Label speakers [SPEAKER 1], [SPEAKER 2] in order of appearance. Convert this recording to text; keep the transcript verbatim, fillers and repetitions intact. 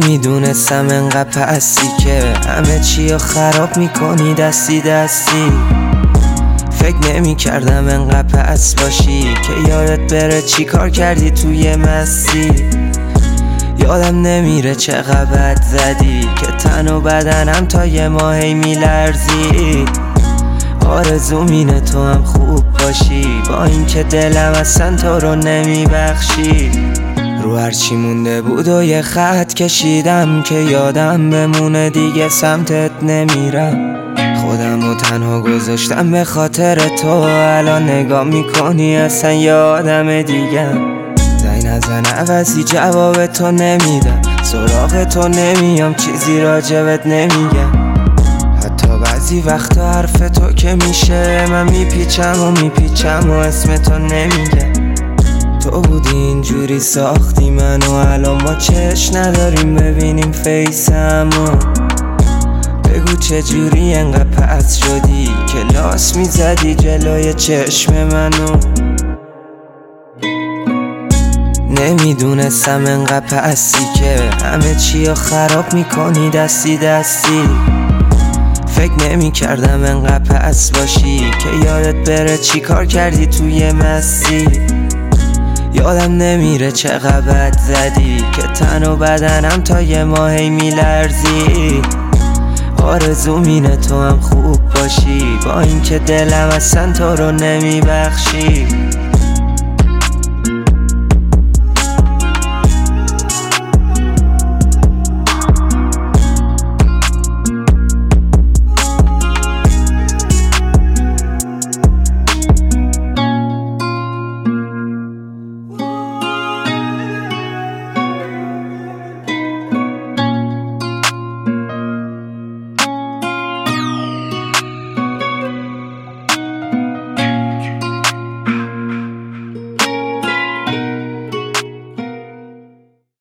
[SPEAKER 1] نمیدونستم انقدر پسی که همه چی رو خراب میکنی دستی دستی. فکر نمی کردم انقدر پس باشی که یادت بره چی کار کردی توی مستی. یادم نمیره چقدر بد زدی که تن و بدنم تا یه ماهی میلرزی. آرزوم اینه تو هم خوب باشی، با اینکه دلم اصلا تو رو نمیبخشی. رو هرچی مونده بود و یه خط کشیدم که یادم بمونه دیگه سمتت نمیرم. خودم رو تنها گذاشتم به خاطر تو، الان نگاه میکنی اصلا یه آدم دیگه. زنگ نزن عوضی جواب تو نمیدم، سراغ تو نمیام چیزی راجبت نمیگم. حتی بعضی وقتا حرف تو که میشه من میپیچم و میپیچم و اسم تو نمیگم. تو بودی اینجوری ساختی منو، الان ما چش نداریم ببینیم فیسمو. بگو چجوری انقدر پس شدی که لاس میزدی جلوی چشم منو. نمیدونستم انقدر پسی که همه چی رو خراب میکنی دستی دستی. فکر نمی کردم انقدر پس باشی که یادت بره چی کار کردی توی مستی. یادم نمیره چقدر بد زدی که تن و بدنم تا یه ماهی میلرزی. آرزوم اینه تو هم خوب باشی، با اینکه دلم اصلا تو رو نمیبخشی.